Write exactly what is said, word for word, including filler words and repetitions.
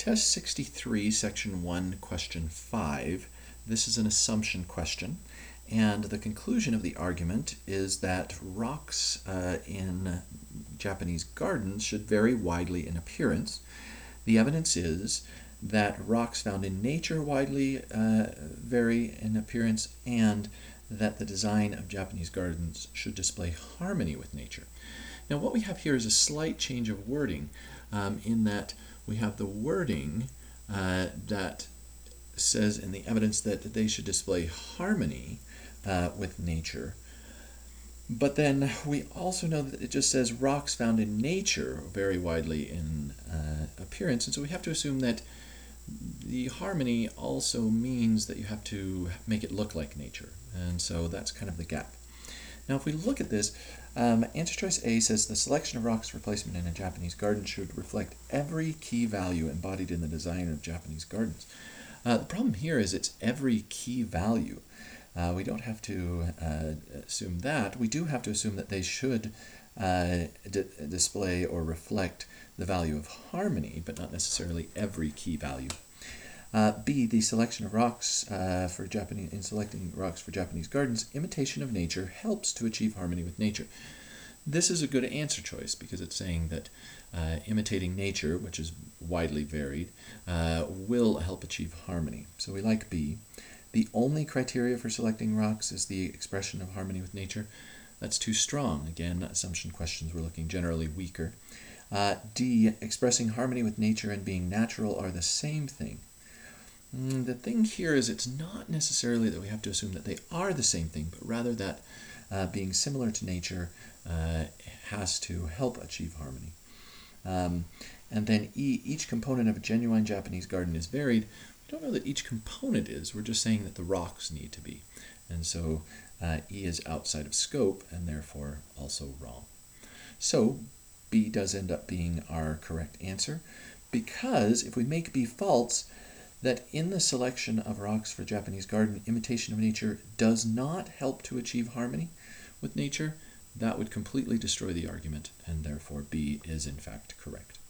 Test sixty-three, section one, question five. This is an assumption question, and the conclusion of the argument is that rocks uh, in Japanese gardens should vary widely in appearance. The evidence is that rocks found in nature widely uh, vary in appearance, and that the design of Japanese gardens should display harmony with nature. Now, what we have here is a slight change of wording um, in that we have the wording uh, that says in the evidence that they should display harmony uh, with nature. But then we also know that it just says rocks found in nature vary widely in uh, appearance, and so we have to assume that the harmony also means that you have to make it look like nature, and so that's kind of the gap. Now, if we look at this, um, answer choice A says the selection of rocks for placement in a Japanese garden should reflect every key value embodied in the design of Japanese gardens. Uh, the problem here is it's every key value. Uh, we don't have to uh, assume that. We do have to assume that they should uh, display or reflect the value of harmony, but not necessarily every key value. Uh, B, the selection of rocks uh, for Japanese, in selecting rocks for Japanese gardens, imitation of nature helps to achieve harmony with nature. This is a good answer choice because it's saying that uh, imitating nature, which is widely varied, uh, will help achieve harmony. So we like B. The only criteria for selecting rocks is the expression of harmony with nature. That's too strong. Again, assumption questions, we're looking generally weaker. Uh, D, expressing harmony with nature and being natural are the same thing. The thing here is it's not necessarily that we have to assume that they are the same thing, but rather that uh, being similar to nature uh, has to help achieve harmony. Um, and then E, each component of a genuine Japanese garden is varied. We don't know that each component is, we're just saying that the rocks need to be. And so uh, E is outside of scope and therefore also wrong. So B does end up being our correct answer, because if we make B false, that in the selection of rocks for Japanese garden, imitation of nature does not help to achieve harmony with nature, that would completely destroy the argument, and therefore B is in fact correct.